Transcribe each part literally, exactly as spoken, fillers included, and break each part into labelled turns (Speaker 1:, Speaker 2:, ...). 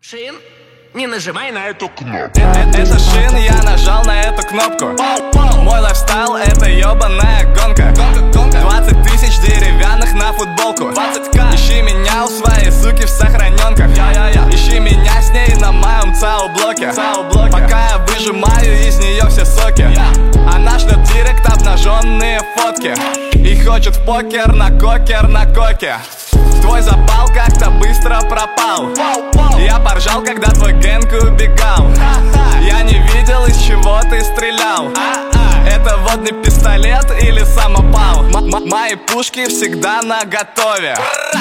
Speaker 1: Шин, не нажимай на эту кнопку.
Speaker 2: Это Шин, я нажал на эту кнопку. Мой лайфстайл — это ёбаная гонка. Двадцать тысяч деревянных на футболку. Ищи меня у своей суки в сохраненках. Ищи меня с ней на моем цау-блоке. Пока я выжимаю из нее все соки. Она шлет директ обнаженные фотки и хочет в покер на кокер на коке. Твой запал как-то быстро пропал. Я поржал, когда твой гэнг убегал. Я не видел, из чего ты стрелял. Это водный пистолет или самопал? М- мои пушки всегда наготове.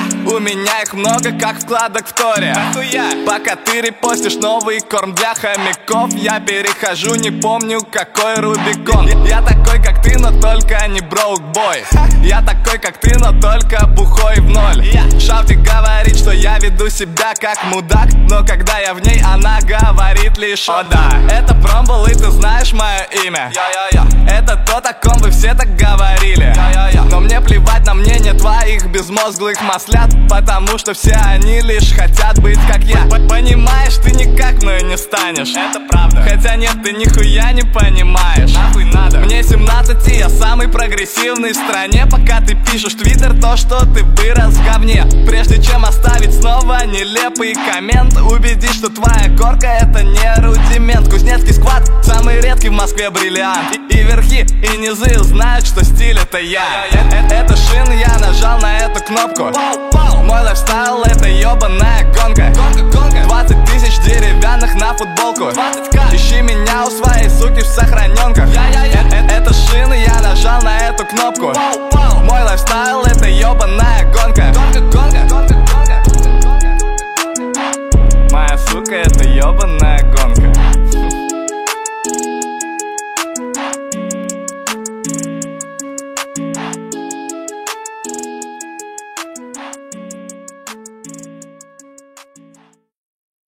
Speaker 2: У меня их много, как вкладок в Торе. Пока ты репостишь новый корм для хомяков, я перехожу, не помню какой Рубикон. Я такой, как ты, но только не броук-бой. Я такой, как ты, но только бухой в ноль. Шаути говорит, что я веду себя как мудак, но когда я в ней, она говорит лишь: о да, это промбл, и ты знаешь мое имя. Это то, о ком вы все так говорили. Но мне плевать на мнение твоих безмозглых маслят, потому что все они лишь хотят быть как я. Понимаешь, ты никак мною не станешь. Это правда. Хотя нет, ты нихуя не понимаешь. Нахуй надо. Мне семнадцать, и я самый прогрессивный в стране. Пока ты пишешь в твиттер то, что ты вырос в говне. Прежде чем оставить снова нелепый коммент, убедись, что твоя корка — это не рудимент. Кузнецкий сквад — самый редкий в Москве бриллиант. И, и верхи, и низы знают, что стиль — это я. Это, это Шин, я нажал на эту кнопку. Мой лайфстайл — это ёбаная гонка. Двадцать тысяч деревянных на футболку. Ищи меня у своей суки в сохраненках. Это, это Шин, я нажал на эту кнопку. Мой лайфстайл — это ёбаная гонка. Моя сука — это ёбаная гонка.